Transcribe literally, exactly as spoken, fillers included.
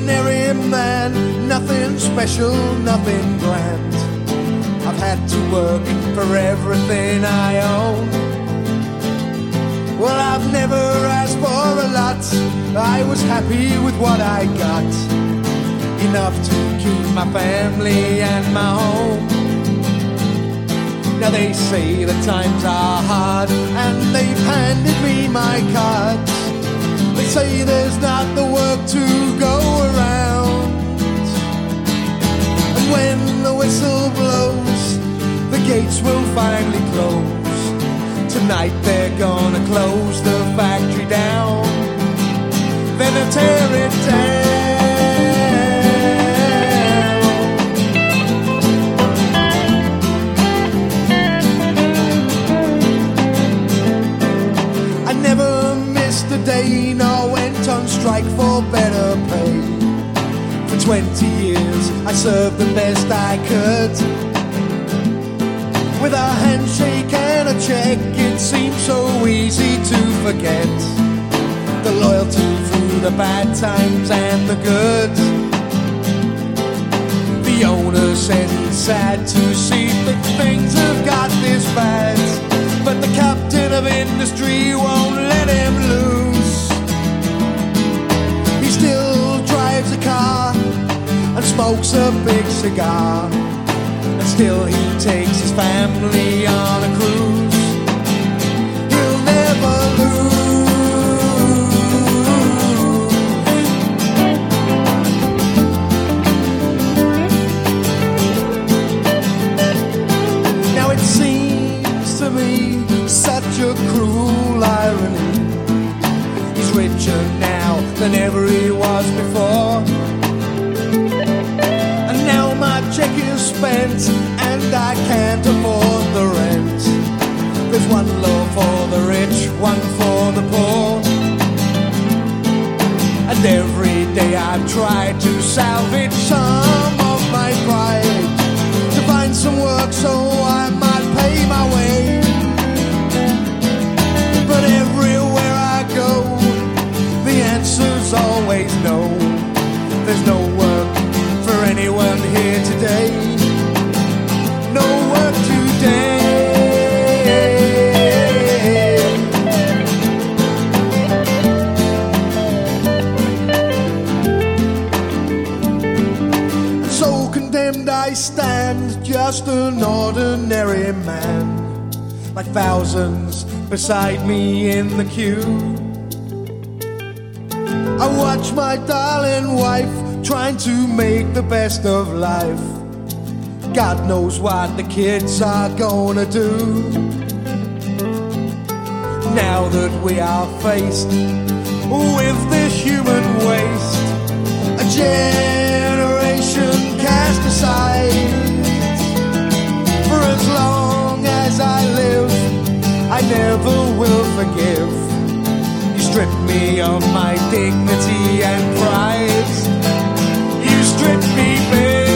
ordinary man, nothing special, nothing grand. I've had to work for everything I own. Well, I've never asked for a lot. I was happy with what I got, enough to keep my family and my home. Now they say the times are hard, and they've handed me my cards. They say there's not the work to go around. And when the whistle blows, the gates will finally close. Tonight they're gonna close the factory down, then they'll tear it down. I never missed a day, nor went on strike for better pay. For twenty years I served the best I could. With a handshake and a check, it seemed so easy to forget the loyalty through the bad times and the good. The owner said he's sad to see that things have got this bad, but the captain of industry won't let him loose. He still drives a car and smokes a big cigar, and still he takes his family on a cruise. He'll never lose. Now it seems to me such a cruel irony. He's richer now than ever he was before, and now my check is spent and I can't afford the rent. There's one law for the rich, one for the poor, and every day I've tried to salvage some of my pride, to find some work so I might pay my way. But everywhere I go, the answer's always no. There's no work for anyone here today. No work today. And so condemned I stand, just an ordinary man, like thousands beside me in the queue. I watch my darling wife trying to make the best of life. God knows what the kids are gonna do now that we are faced with this human waste. A generation cast aside. For as long as I live, I never will forgive. You stripped me of my dignity and pride. You stripped me bare.